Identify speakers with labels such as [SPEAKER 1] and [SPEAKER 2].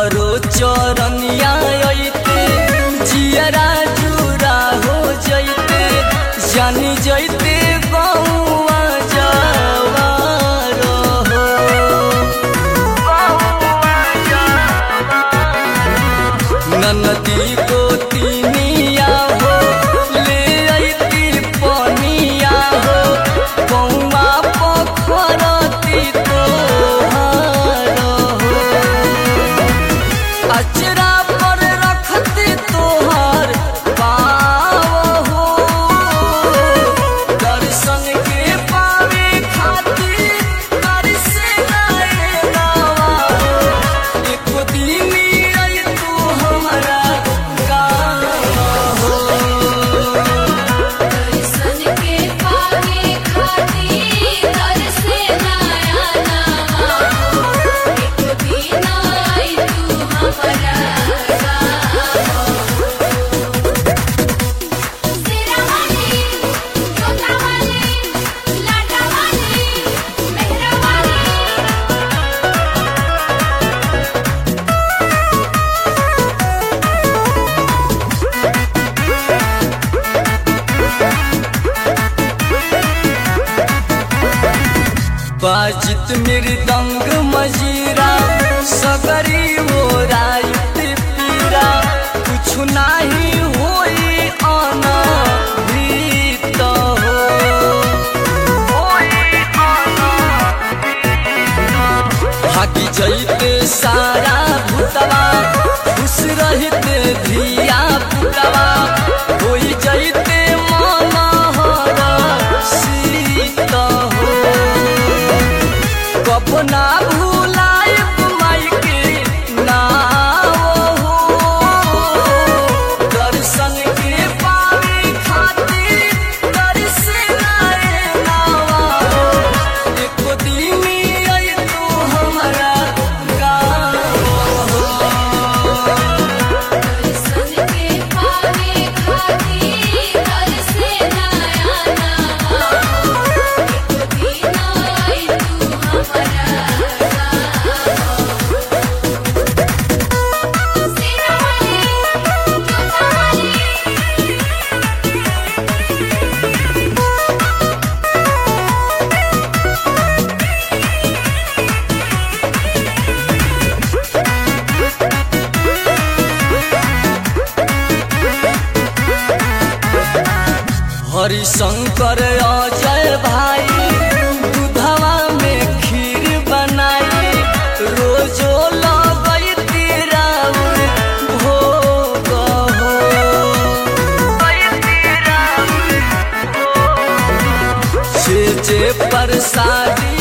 [SPEAKER 1] तोहरो चरनिया अइते जियरा जुरा हो जइते जानी जइते गौआ जवार हो ननदी को तीनिया हो ले अइती पनिया हो गौआ पोखरती तोहार हो अचरा पर रखती तोहार पाव हो दर्शन के पावे खातिर तरसे नैनवा हो एक दिन आई तू हमरा गाँव हो
[SPEAKER 2] दर्शन के पावे खातिर तरसे नैनवा हो एक दिन आई तू हमरा सिरवाली जोतावाली लाटावाली मेहरावाली
[SPEAKER 1] बाजित मृदंग मजीरा सगरी हो राइत पीरा कुछ नाही होई आना भीत हो भागी जइते सारा भूतवा खुश रहते धिया पुतवा होई जइते मनहर सीत हो कब ना भूलाइब माई के नाव हो दर्शन के पावे खातिर तरसे नैनवा हो एक दिन आई तू हमरा गाँव हो
[SPEAKER 2] दर्शन के पावे खातिर तरसे नैनवा हो एक दिन आई तू हमरा सिरवाली जोतावाली
[SPEAKER 1] हरिशंकर अजय भाई दूधवा में खीर बनाई रोजो लगैती राउर भोग हो से जे प्रसादी